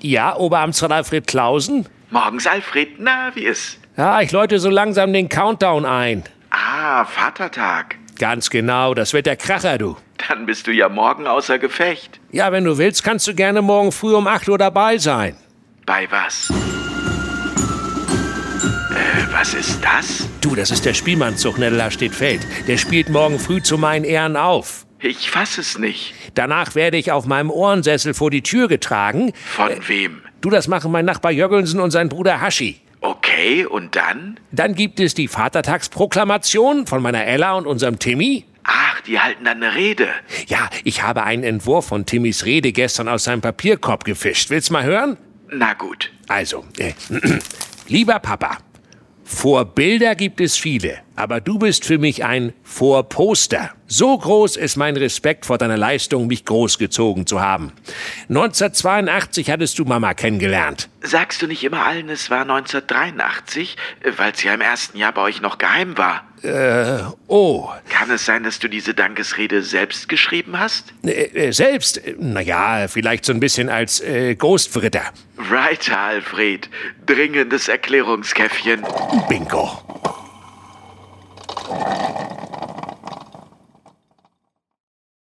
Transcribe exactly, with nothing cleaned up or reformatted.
Ja, Oberamtsrat Alfred Clausen? Morgens, Alfred. Na, wie ist? Ja, ich läute so langsam den Countdown ein. Ah, Vatertag. Ganz genau, das wird der Kracher, du. Dann bist du ja morgen außer Gefecht. Ja, wenn du willst, kannst du gerne morgen früh um acht Uhr dabei sein. Bei was? Äh, was ist das? Du, das ist der Spielmannszug, Neddeler steht Feld. Der spielt morgen früh zu meinen Ehren auf. Ich fass es nicht. Danach werde ich auf meinem Ohrensessel vor die Tür getragen. Von äh, wem? Du, das machen mein Nachbar Jöggelsen und sein Bruder Haschi. Okay, und dann? Dann gibt es die Vatertagsproklamation von meiner Ella und unserem Timmy. Ach, die halten dann eine Rede. Ja, ich habe einen Entwurf von Timmys Rede gestern aus seinem Papierkorb gefischt. Willst mal hören? Na gut. Also, äh, lieber Papa, Vorbilder gibt es viele, aber du bist für mich ein Vorposter. So groß ist mein Respekt vor deiner Leistung, mich großgezogen zu haben. neunzehnhundertzweiundachtzig hattest du Mama kennengelernt. Sagst du nicht immer allen, es war neunzehnhundertdreiundachtzig, weil es ja im ersten Jahr bei euch noch geheim war? Äh, oh. Kann es sein, dass du diese Dankesrede selbst geschrieben hast? Äh, äh, selbst? Naja, vielleicht so ein bisschen als äh, Ghostwritter. Right, Alfred. Dringendes Erklärungskäffchen. Bingo.